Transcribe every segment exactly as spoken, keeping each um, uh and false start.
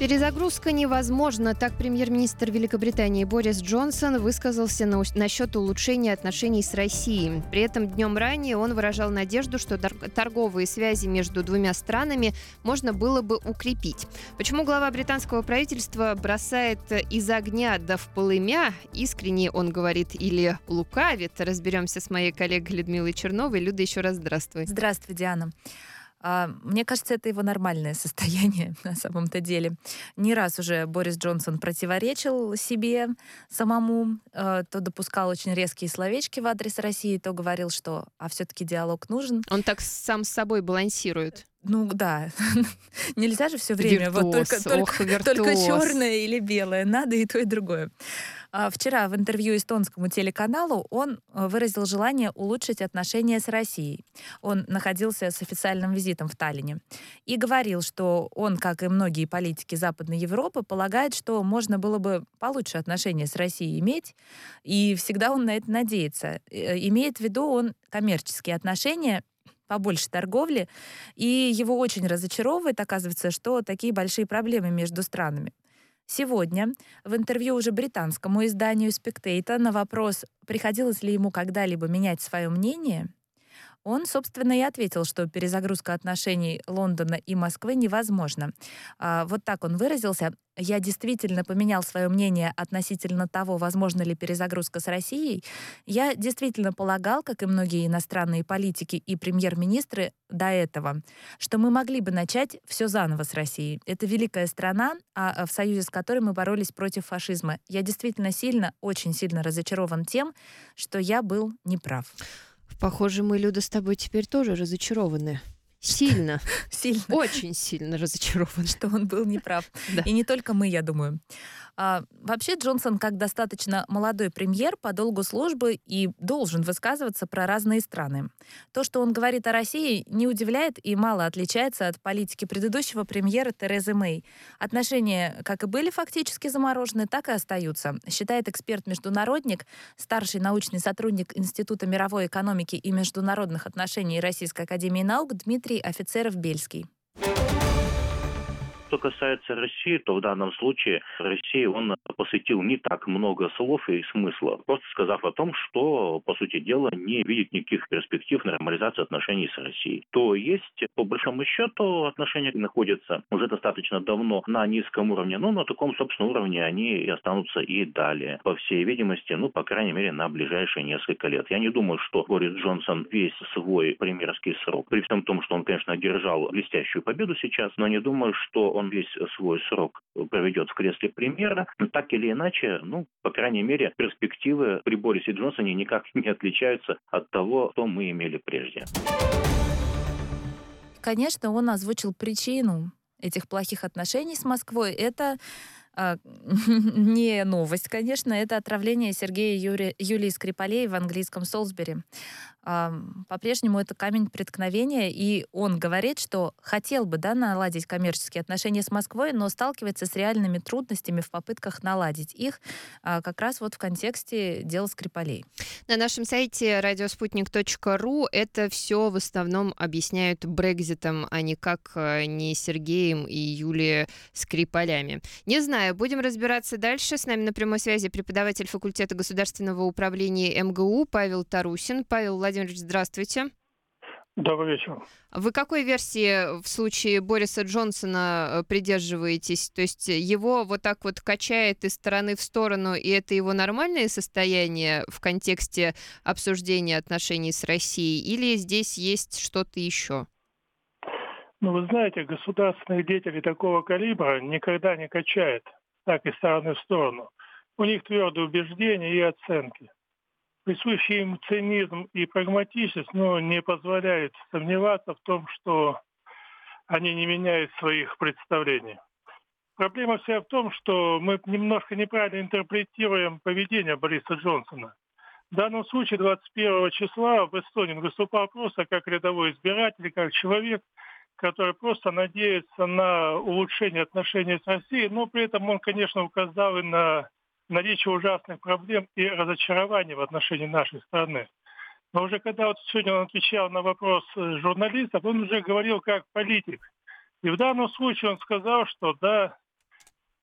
Перезагрузка невозможна. Так премьер-министр Великобритании Борис Джонсон высказался на, насчет улучшения отношений с Россией. При этом днем ранее он выражал надежду, что торговые связи между двумя странами можно было бы укрепить. Почему глава британского правительства бросает из огня да в полымя? Искренне он говорит или лукавит? Разберемся с моей коллегой Людмилой Черновой. Люда, еще раз здравствуй. Здравствуй, Диана. Мне кажется, это его нормальное состояние на самом-то деле. Не раз уже Борис Джонсон противоречил себе самому, то допускал очень резкие словечки в адрес России, то говорил, что а все-таки диалог нужен. Он так сам с собой балансирует. Ну да, нельзя же все время виртуоз, вот только, ох, только, только черное или белое, надо и то, и другое. Вчера в интервью эстонскому телеканалу он выразил желание улучшить отношения с Россией. Он находился с официальным визитом в Таллине и говорил, что он, как и многие политики Западной Европы, полагает, что можно было бы получше отношения с Россией иметь, и всегда он на это надеется. Имеет в виду он коммерческие отношения, побольше торговли, и его очень разочаровывает, оказывается, что такие большие проблемы между странами. Сегодня в интервью уже британскому изданию Spectator на вопрос, приходилось ли ему когда-либо менять свое мнение, он, собственно, и ответил, что перезагрузка отношений Лондона и Москвы невозможна. А, вот так он выразился. «Я действительно поменял свое мнение относительно того, возможно ли перезагрузка с Россией. Я действительно полагал, как и многие иностранные политики и премьер-министры до этого, что мы могли бы начать все заново с Россией. Это великая страна, а в союзе с которой мы боролись против фашизма. Я действительно сильно, очень сильно разочарован тем, что я был неправ». Похоже, мы, Люда, с тобой теперь тоже разочарованы. Сильно. Сильно. Очень сильно разочарованы. Что он был неправ. Да. И не только мы, я думаю. А, вообще Джонсон, как достаточно молодой премьер по долгу службы, и должен высказываться про разные страны. То, что он говорит о России, не удивляет и мало отличается от политики предыдущего премьера Терезы Мэй. Отношения как и были фактически заморожены, так и остаются, считает эксперт-международник, старший научный сотрудник Института мировой экономики и международных отношений Российской академии наук Дмитрий Офицеров-Бельский. Что касается России, то в данном случае России он посвятил не так много слов и смысла, просто сказав о том, что, по сути дела, не видит никаких перспектив нормализации отношений с Россией. То есть, по большому счету, отношения находятся уже достаточно давно на низком уровне, но на таком, собственно, уровне они и останутся и далее. По всей видимости, ну, по крайней мере, на ближайшие несколько лет. Я не думаю, что Борис Джонсон весь свой премьерский срок, при всем том, что он, конечно, одержал блестящую победу сейчас, но не думаю, что он весь свой срок проведет в кресле премьера. Но так или иначе, ну, по крайней мере, перспективы при Борисе Джонсоне никак не отличаются от того, что мы имели прежде. Конечно, он озвучил причину этих плохих отношений с Москвой. Это а, не новость, конечно, это отравление Сергея Юри, Юлии Скрипалей в английском Солсбери. А, по-прежнему это камень преткновения, и он говорит, что хотел бы, да, наладить коммерческие отношения с Москвой, но сталкивается с реальными трудностями в попытках наладить их а, как раз вот в контексте дела Скрипалей. На нашем сайте радиоспутник точка ру это все в основном объясняют Брекситом, а никак не Сергеем и Юлией Скрипалями. Не знаю, будем разбираться дальше. С нами на прямой связи преподаватель факультета государственного управления эм гэ у Павел Тарусин. Павел Владимирович, здравствуйте. Добрый вечер. Вы какой версии в случае Бориса Джонсона придерживаетесь? То есть его вот так вот качает из стороны в сторону, и это его нормальное состояние в контексте обсуждения отношений с Россией? Или здесь есть что-то еще? Ну, вы знаете, государственные деятели такого калибра никогда не качают так из стороны в сторону. У них твердые убеждения и оценки. Присущий им цинизм и прагматичность, но не позволяет сомневаться в том, что они не меняют своих представлений. Проблема вся в том, что мы немножко неправильно интерпретируем поведение Бориса Джонсона. В данном случае двадцать первого числа в Эстонии он выступал просто как рядовой избиратель, как человек, который просто надеется на улучшение отношений с Россией, но при этом он, конечно, указал и на наличие ужасных проблем и разочарований в отношении нашей страны. Но уже когда вот сегодня он отвечал на вопрос журналистов, он уже говорил как политик. И в данном случае он сказал, что да,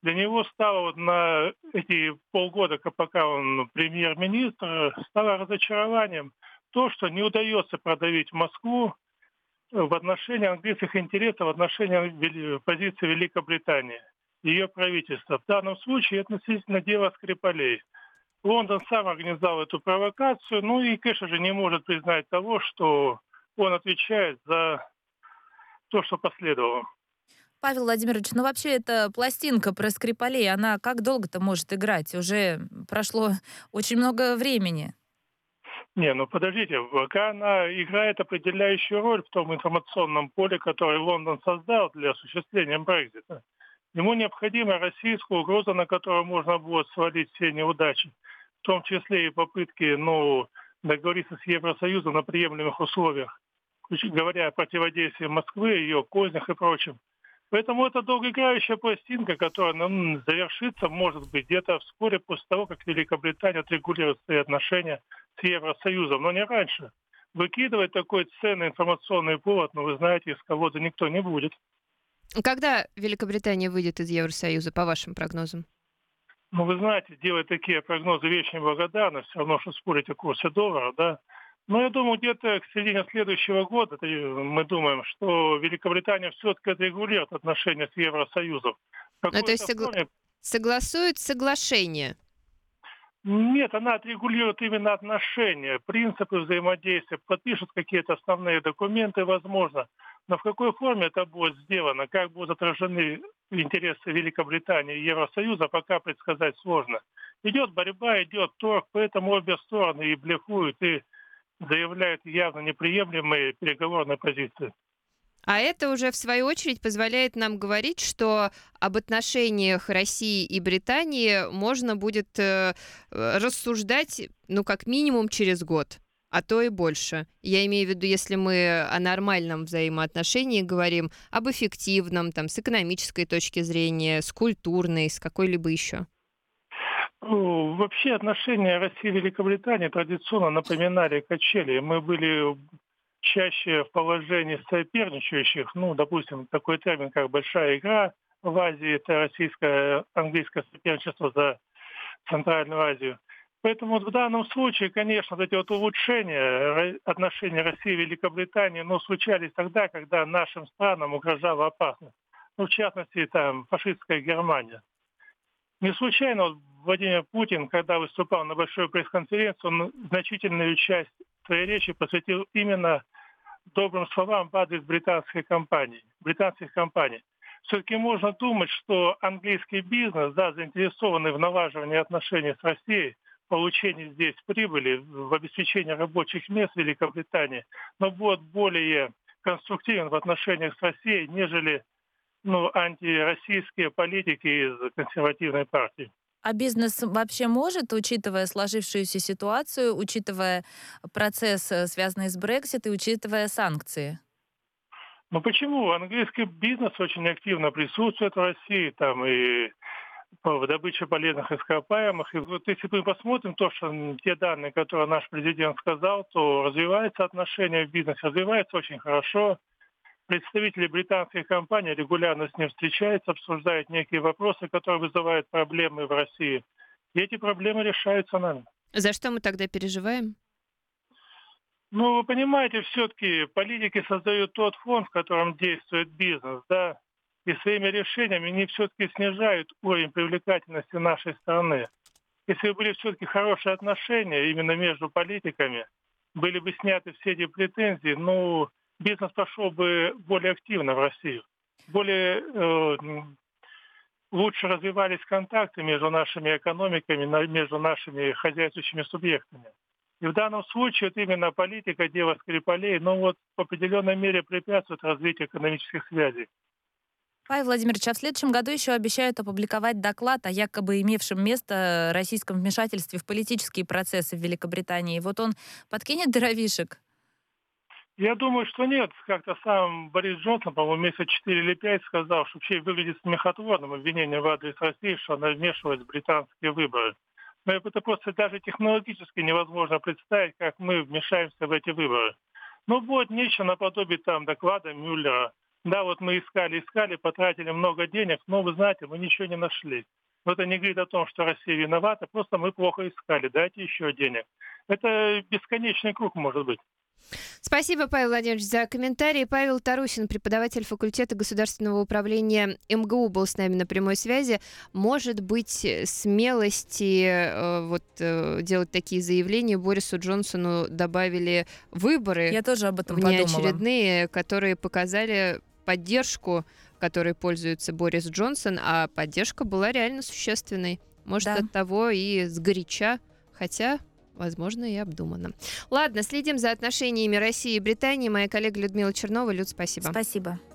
Для него стало вот на эти полгода, ка- пока он премьер-министр, стало разочарованием то, что не удается продавить Москву в отношении английских интересов, в отношении вели- позиции Великобритании, ее правительства. В данном случае это относительно дела Скрипалей. Лондон сам организовал эту провокацию, ну и, конечно же, не может признать того, что он отвечает за то, что последовало. Павел Владимирович, ну вообще эта пластинка про Скрипалей, она как долго-то может играть? Уже прошло очень много времени. Не, ну подождите, пока она играет определяющую роль в том информационном поле, которое Лондон создал для осуществления Брексита. Ему необходима российская угроза, на которую можно будет свалить все неудачи, в том числе и попытки, ну, договориться с Евросоюзом на приемлемых условиях, включ- говоря о противодействии Москвы, ее кознях и прочем. Поэтому это долгоиграющая пластинка, которая ну, завершится, может быть, где-то вскоре после того, как Великобритания отрегулирует свои отношения с Евросоюзом, но не раньше. Выкидывать такой ценный информационный повод, ну, вы знаете, из колоды никто не будет. Когда Великобритания выйдет из Евросоюза, по вашим прогнозам? Ну, вы знаете, делать такие прогнозы вещь неблагодарна, все равно, что спорить о курсе доллара, да. Но я думаю, где-то к середине следующего года это, э, мы думаем, что Великобритания все-таки отрегулирует отношения с Евросоюзом. В Ну, то есть какой-то согла- форме. согласуют соглашение. Нет, она отрегулирует именно отношения, принципы взаимодействия, подпишут какие-то основные документы, возможно. Но в какой форме это будет сделано, как будут отражены интересы Великобритании и Евросоюза, пока предсказать сложно. Идет борьба, идет торг, поэтому обе стороны и блефуют, и заявляют явно неприемлемые переговорные позиции. А это уже, в свою очередь, позволяет нам говорить, что об отношениях России и Британии можно будет э, э, рассуждать, ну, как минимум через год, а то и больше. Я имею в виду, если мы о нормальном взаимоотношении говорим, об эффективном, там, с экономической точки зрения, с культурной, с какой-либо еще. Ну, вообще отношения России и Великобритании традиционно напоминали качели. Мы были чаще в положении соперничающих, ну, допустим, такой термин, как большая игра в Азии, это российско-английское соперничество за Центральную Азию. Поэтому вот в данном случае, конечно, вот эти вот улучшения ро- отношений России и Великобритании, ну, случались тогда, когда нашим странам угрожала опасность. Ну, в частности, там, фашистская Германия. Не случайно вот Владимир Путин, когда выступал на большой пресс-конференции, он значительную часть своей речи посвятил именно добрым словам в адрес британской компании, британских компаний. Все-таки можно думать, что английский бизнес, да, заинтересованный в налаживании отношений с Россией, получении здесь прибыли, в обеспечении рабочих мест в Великобритании, но будет более конструктивен в отношениях с Россией, нежели ну, антироссийские политики из консервативной партии. А бизнес вообще может, учитывая сложившуюся ситуацию, учитывая процесс, э, связанный с Брексит, и учитывая санкции? Ну почему? Английский бизнес очень активно присутствует в России, там и в добыче полезных ископаемых. И вот если мы посмотрим то, что м, те данные, которые наш президент сказал, то развиваются отношения в бизнесе, развивается очень хорошо. Представители британских компаний регулярно с ним встречаются, обсуждают некие вопросы, которые вызывают проблемы в России. И эти проблемы решаются нами. За что мы тогда переживаем? Ну, вы понимаете, все-таки политики создают тот фон, в котором действует бизнес, да, и своими решениями они все-таки снижают уровень привлекательности нашей страны. Если бы были все-таки хорошие отношения именно между политиками, были бы сняты все эти претензии, ну, бизнес пошел бы более активно в Россию. Более э, м, лучше развивались контакты между нашими экономиками, на- между нашими хозяйствующими субъектами. И в данном случае вот именно политика, дело Скрипалей, ну вот в определенной мере препятствует развитию экономических связей. Павел Владимирович, а в следующем году еще обещают опубликовать доклад о якобы имевшем место российском вмешательстве в политические процессы в Великобритании. Вот он подкинет дровишек? Я думаю, что нет. Как-то сам Борис Джонсон, по-моему, месяца четыре или пять сказал, что вообще выглядит смехотворным обвинение в адрес России, что она вмешивалась в британские выборы. Но это просто даже технологически невозможно представить, как мы вмешаемся в эти выборы. Ну, будет нечто наподобие там доклада Мюллера Да, вот мы искали, искали, потратили много денег, но, вы знаете, мы ничего не нашли. Но это не говорит о том, что Россия виновата, просто мы плохо искали, дайте еще денег. Это бесконечный круг может быть. Спасибо, Павел Владимирович, за комментарий. Павел Тарусин, преподаватель факультета государственного управления эм гэ у, был с нами на прямой связи. Может быть, смелости э, вот, э, делать такие заявления Борису Джонсону добавили выборы. Я тоже об этом внеочередные, которые показали поддержку, которой пользуется Борис Джонсон, а поддержка была реально существенной. Может, Да. от того и сгоряча, хотя... возможно, и обдуманно. Ладно, следим за отношениями России и Британии. Моя коллега Людмила Чернова. Люд, спасибо. Спасибо.